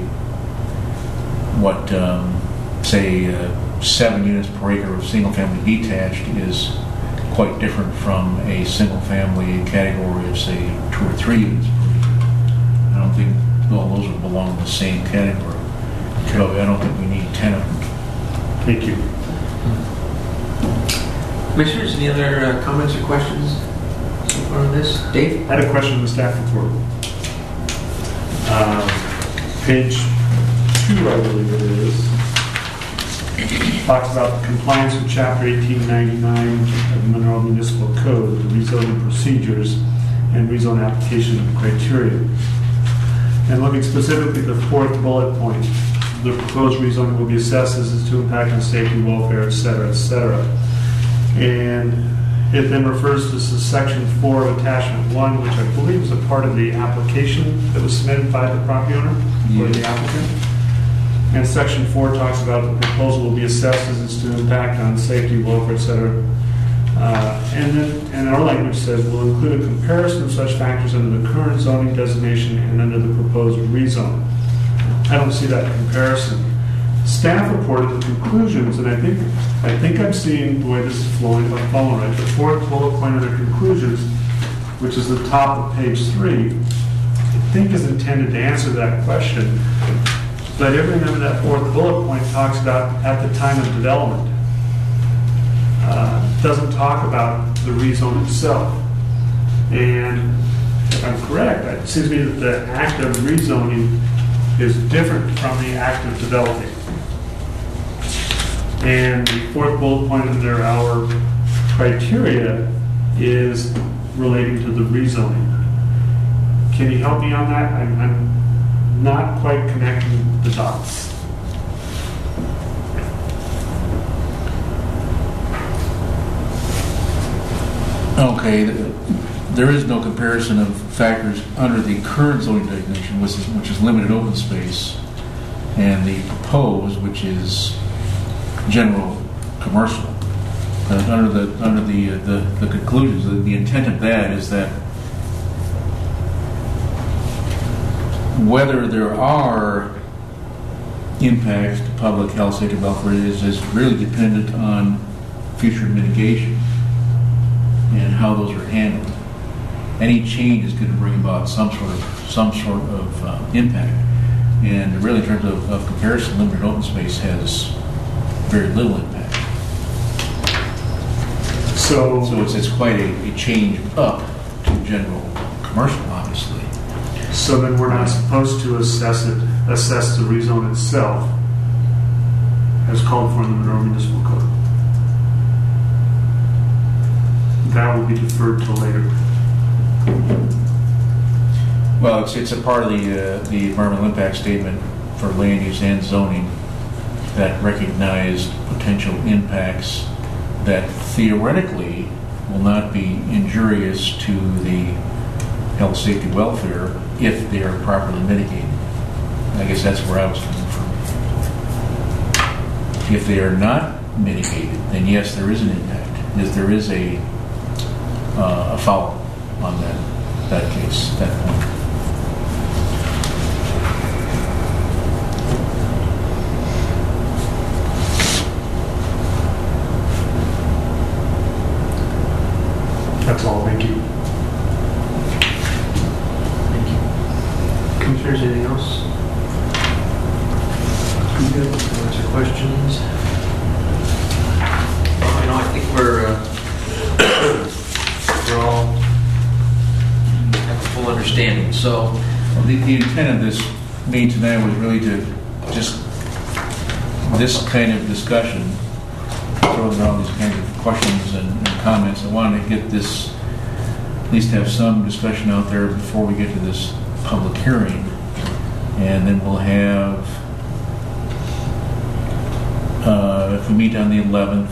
7 units per acre of single-family detached is quite different from a single-family category of, say, 2 or 3 units per acre. I don't think all those would belong in the same category. So I don't think we need 10 of them. Thank you. Commissioners, any other comments or questions so far on this? Dave? I had a question on the staff report. Page 2, I believe it is, talks about compliance with Chapter 1899 of the Monroe Municipal Code, the rezoning procedures and rezone application criteria. And looking specifically at the 4th bullet point, the proposed rezoning will be assessed as its to impact on safety, welfare, et cetera, et cetera. And it then refers to section 4 of attachment 1, which I believe is a part of the application that was submitted by the property owner or the applicant. And section 4 talks about the proposal will be assessed as its to impact on safety, welfare, et cetera. And our language says will include a comparison of such factors under the current zoning designation and under the proposed rezone. I don't see that comparison. Staff reported the conclusions, and I think I'm seeing the way this is flowing if I'm following right. The 4th bullet point under conclusions, which is the top of page 3, I think is intended to answer that question. But everything under that 4th bullet point talks about at the time of development. Doesn't talk about the rezone itself. And if I'm correct, it seems to me that the act of rezoning is different from the act of developing. And the 4th bullet point under our criteria is relating to the rezoning. Can you help me on that? I'm not quite connecting the dots. Okay, there is no comparison of factors under the current zoning designation, which is limited open space, and the proposed, which is general commercial. Under the conclusions, the intent of that is that whether there are impacts to public health, safety, welfare is really dependent on future mitigation and how those are handled. Any change is going to bring about some sort of impact. And really, in terms of comparison, limited open space has very little impact. So it's quite a change up to general commercial, obviously. So then we're not supposed to assess the rezone itself as called for in the Monroe Municipal Code. That will be deferred till later. Well, it's a part of the environmental impact statement for land use and zoning that recognize potential impacts that theoretically will not be injurious to the health, safety, welfare if they are properly mitigated. I guess that's where I was coming from. If they are not mitigated, then yes, there is an impact. There is a foul on that case, that point. That's all. Thank you. Thank you. Commissioners, anything else? Good. Answer questions. I think we're all have a full understanding. So The intent of this meeting tonight was really to just this kind of discussion, throwing out these kinds of questions and comments. I wanted to get this, at least have some discussion out there before we get to this public hearing. And then we'll have, if we meet on the 11th,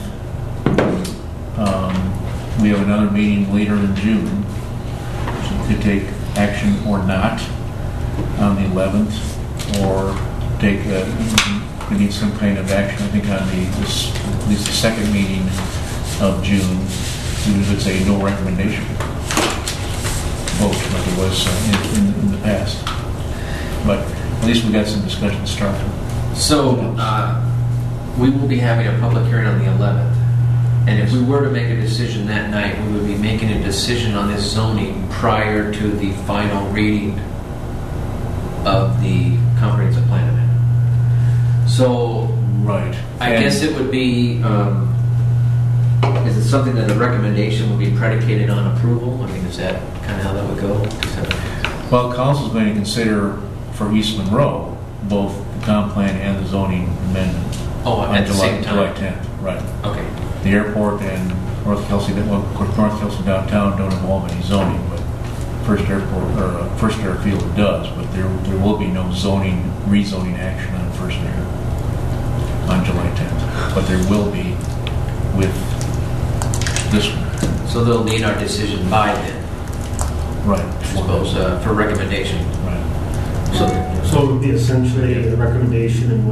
we have another meeting later in June. So we could take action or not on the 11th, or take we need some kind of action, I think, on at least the second meeting of June. We would say no recommendation vote like it was in the past. But at least we got some discussion started. So we will be having a public hearing on the 11th. And if we were to make a decision that night, we would be making a decision on this zoning prior to the final reading of the comprehensive plan amendment. So, Right. I guess it would be, is it something that a recommendation would be predicated on approval? I mean, is that kind of how that would go? Well, council's going to consider for East Monroe both the comp plan and the zoning amendment. Oh, at the same time? July 10th, right. Okay. The airport and North Kelsey, well, of course, North Kelsey downtown don't involve any zoning, but First Airfield does, but there will be no rezoning action on First Air on July 10th. But there will be with this one. So they'll need our decision by then, Right. I suppose, for recommendation. Right. So So it would be essentially a recommendation, and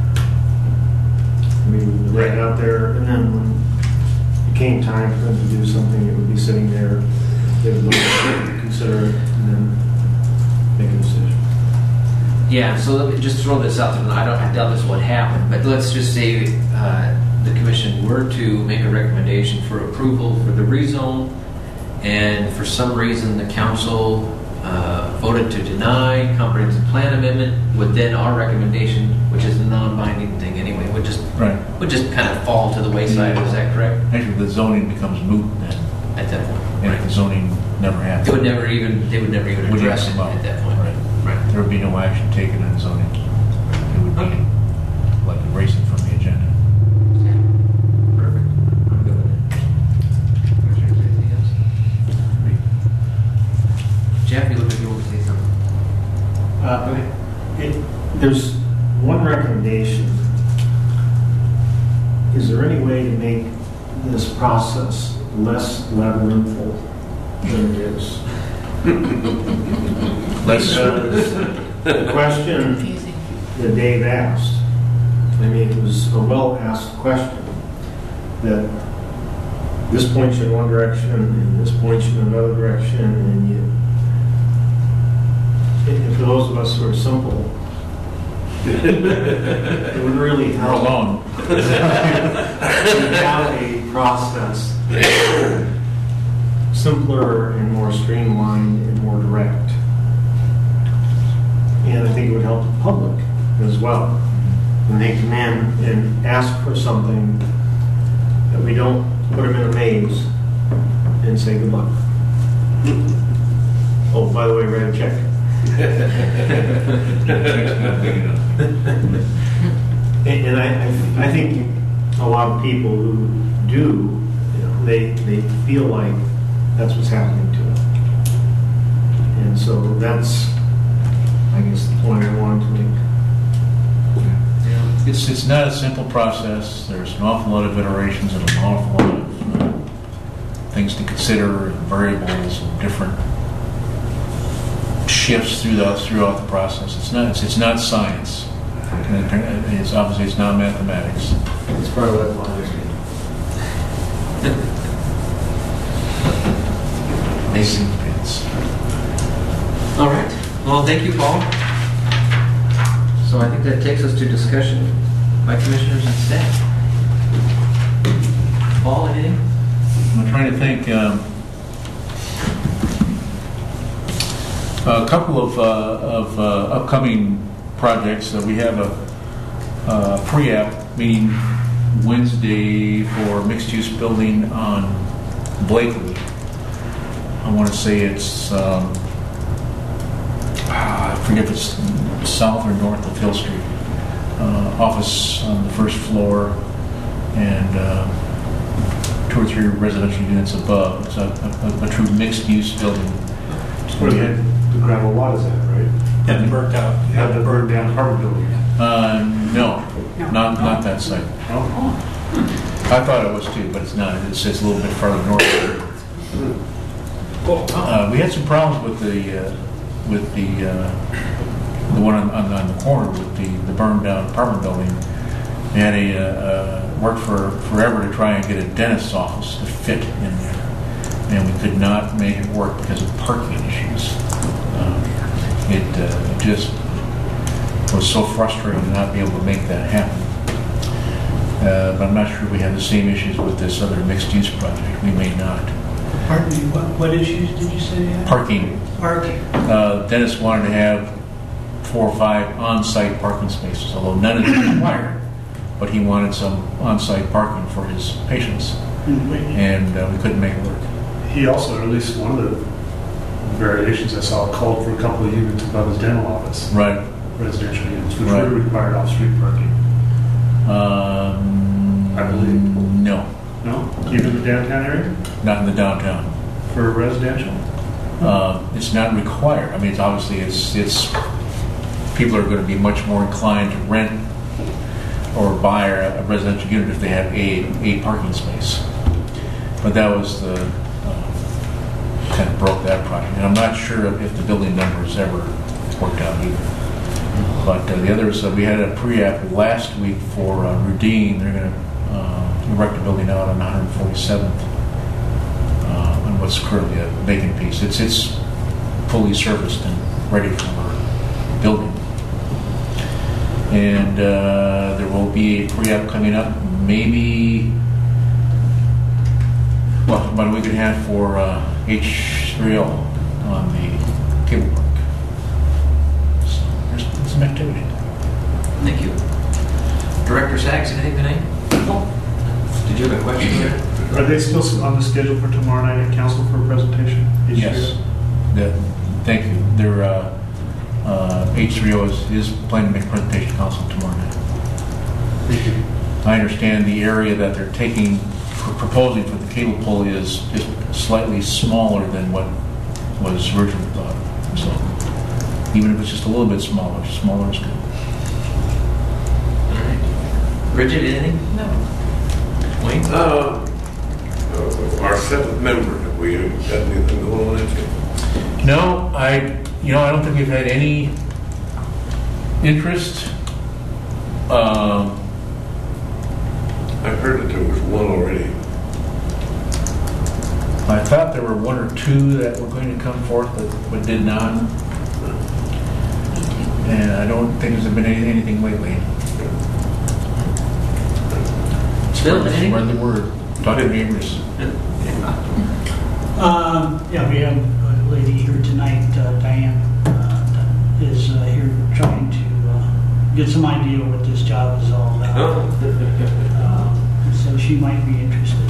we would lay it out there, and then when it came time for them to do something, it would be sitting there, they would look at it, consider it, and then make a decision. yeah, so let me just throw this out there. I doubt this would happen, but let's just say the commission were to make a recommendation for approval for the rezone, and for some reason the council voted to deny comprehensive plan amendment, would then our recommendation, which is a non-binding thing anyway, would just kind of fall to the wayside. Is that correct? Actually, the zoning becomes moot then, At that point, and if the zoning never happens. they would never even address it at that point. Right. Right. There would be no action taken on zoning. It would be like erasing from the agenda. Perfect. I'm good with it. Anything else? Jeff, you look like you want to say something. Go ahead. There's one recommendation. Is there any way to make this process less labyrinthal than it is? The question Confusing. that Dave asked, I mean, it was a well-asked question, that this points you in one direction and this points you in another direction, and for those of us who are simple, it would really help alone. to have a process simpler and more streamlined and more direct. And I think it would help the public as well. when they come in and ask for something, that we don't put them in a maze and say good luck. Oh, by the way, write a check. And I think a lot of people who do, they feel like that's what's happening to them. And so that's, I guess, the point I wanted to make. It's not a simple process. There's an awful lot of iterations and an awful lot of things to consider, and variables and different shifts throughout the process. It's not science. It's obviously it's not mathematics. It's part of what I understand. Amazing depends. All right. Well, thank you, Paul. So I think that takes us to discussion by commissioners and staff. Paul, anything? I'm trying to think. A couple of upcoming projects. We have a pre-app meeting Wednesday for mixed-use building on Blakely. I want to say it's I forget if it's south or north of Hill Street. Office on the first floor and 2 or 3 residential units above. It's a true mixed-use building. Where the gravel lot is at, right? Had it burnt out. Had the burned down apartment building. No, not that site. Oh. I thought it was too, but it's not. It's a little bit farther north. We had some problems with the one on the corner with the burned down apartment building. We had worked forever to try and get a dentist's office to fit in there, and we could not make it work because of parking issues. It just was so frustrating to not be able to make that happen. But I'm not sure we have the same issues with this other mixed-use project. We may not. Pardon me, what issues did you say? Parking. Parking. Dennis wanted to have 4 or 5 on-site parking spaces, although none of them required. But he wanted some on-site parking for his patients, and we couldn't make it work. He also, or at least one of the variations I saw, called for a couple of units above his dental office. Right. Residential units, which Right. would require off-street parking. I believe. No, No? Even in the downtown area? not in the downtown. For residential? It's not required. I mean, it's obviously it's people are going to be much more inclined to rent or buy a residential unit if they have a parking space. But that was the kind of broke that project, and I'm not sure if the building numbers ever worked out either. But the others, we had a pre-app last week for Rudine. They're going to erect a building out on 147th. On what's currently a vacant piece. It's fully serviced and ready for building. And there will be a pre-app coming up, maybe, well, about a week and a half for H3O on the cable park. So there's some activity. Thank you. Director Sachs, anything tonight? Did you have a question there? Are they still on the schedule for tomorrow night at council for a presentation? Yes. Thank you. Their H3O is planning to make a presentation to council tomorrow night. Thank you. I understand the area that they're proposing for the cable pull is just slightly smaller than what was originally thought. So even if it's just a little bit smaller is good. All right. Bridget, anything? No. Wayne? Our 7th member, have we got anything going on in? No, I don't think we've had any interest. I've heard that there was one already. I thought there were 1 or 2 that were going to come forth, but did not. And I don't think there's been anything lately. Still, anything? Spread the word. Talk to neighbors. Yeah, we have a lady here tonight, Diane, is here trying to get some idea what this job is all about. So she might be interested.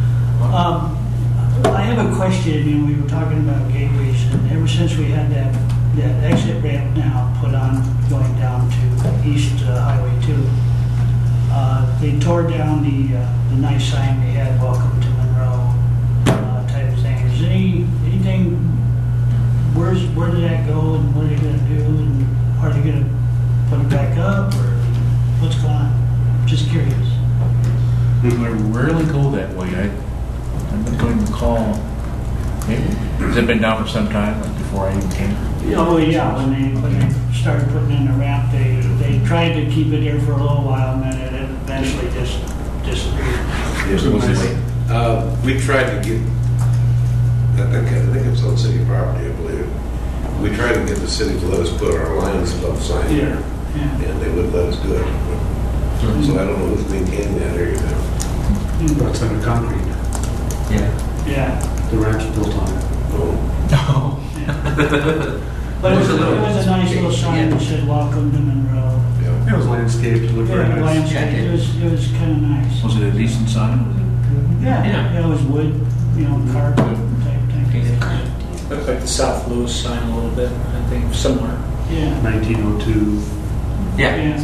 I have a question. You know, we were talking about gateways, and ever since we had that exit ramp now put on going down to East Highway 2, they tore down the nice sign they had, "Welcome to Monroe," type of thing. Is anything? Where did that go, and what are they going to do, and are they going to put it back up, or what's going on? Just curious. I rarely go that way. I'm not going to recall. Has it been down for some time, like before I even came? Oh yeah, when they started putting in the ramp, they tried to keep it there for a little while, and then it eventually just disappeared. We tried to get, I think it's on city property, I believe. We tried to get the city to let us put our Lions Club sign there, and they wouldn't let us do it. So I don't know who's maintaining that area now. That's under concrete. Yeah. The ramp's built on it. Oh. But it was a nice little sign that said "Welcome to Monroe." Yeah. It was landscaped, it looked very Yeah, nice. landscape. It was kind of nice. Was it a decent sign? Was it? Yeah, it was wood, carved type thing. Looks like the South Lewis sign a little bit, I think, similar. Yeah. 1902. Yeah.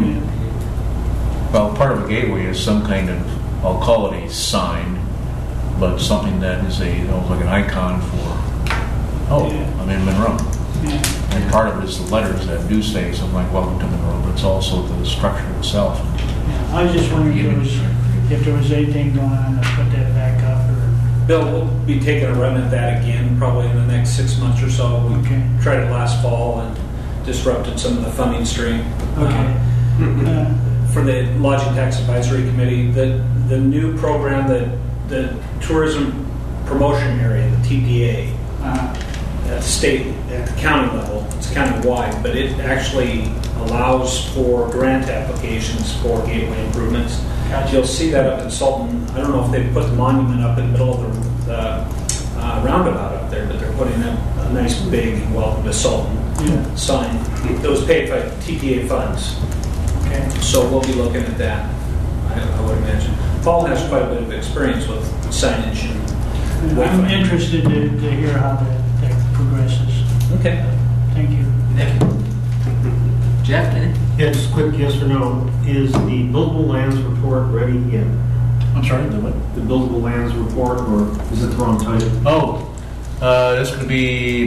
Well, part of a gateway is some kind of, I'll call it a sign, but something that is like an icon for, I'm in Monroe. Yeah. And part of it is the letters that do say something like "Welcome to Monroe," but it's also the structure itself. Yeah. I was just wondering if there was anything going on to put that back up, or. Bill, we'll be taking a run at that again, probably in the next 6 months or so. We tried it last fall and disrupted some of the funding stream. Okay. For the Lodging Tax Advisory Committee, the new program, the Tourism Promotion Area, the TPA, at the county level, it's county-wide, but it actually allows for grant applications for gateway improvements. Gotcha. You'll see that up in Sultan. I don't know if they put the monument up in the middle of the roundabout up there, but they're putting up a nice big "Welcome to Sultan" sign that was paid by TPA funds. Okay. So we'll be looking at that, I would imagine. Paul has quite a bit of experience with signage and I'm interested to hear how that progresses. Okay. Thank you. Thank you. Jeff, anything? Yeah, just quick yes or no. Is the buildable lands report ready yet? I'm sorry, the what? The buildable lands report, or is it the wrong title? Oh, that's going to be,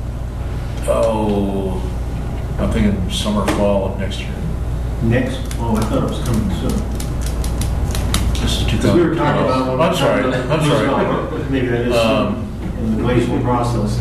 I'm thinking summer, fall of next year. Next? Oh, I thought it was coming soon. This is 2000. Because we were talking about... I'm sorry. Maybe that is in the graceful process.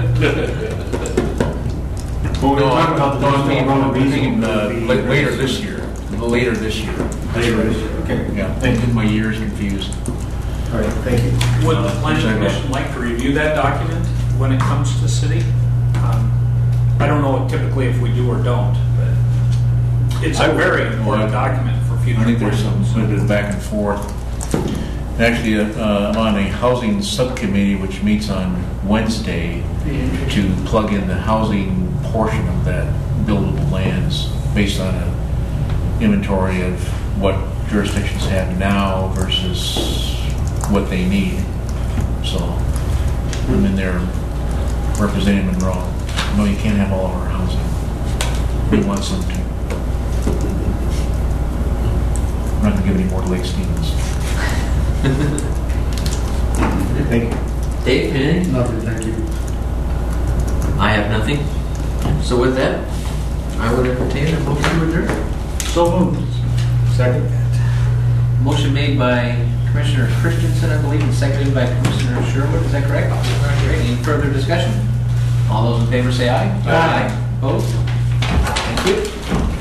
Well, we were talking about the I'm thinking later this year. Later this year. Later this year, okay. Yeah, Thank you. my year's confused. All right, thank you. Would the planning commission like to review that document when it comes to the city? I don't know typically if we do or don't, but it's a very important document for future. I think there's some plans. bit of back and forth. Actually, I'm on a housing subcommittee which meets on Wednesday to plug in the housing portion of that buildable lands based on an inventory of what jurisdictions have now versus what they need. So I'm in there representing Monroe. No, you can't have all of our housing. We want some too. I'm not going to give any more to Lake Stevens. Thank you. Dave, anything? Nothing, thank you. I have nothing. So with that, I would entertain a motion to adjourn. So moved. Second. Motion made by Commissioner Christensen, I believe, and seconded by Commissioner Sherwood. Is that correct? Great. Any further discussion? All those in favor say aye. Aye. Opposed? Thank you.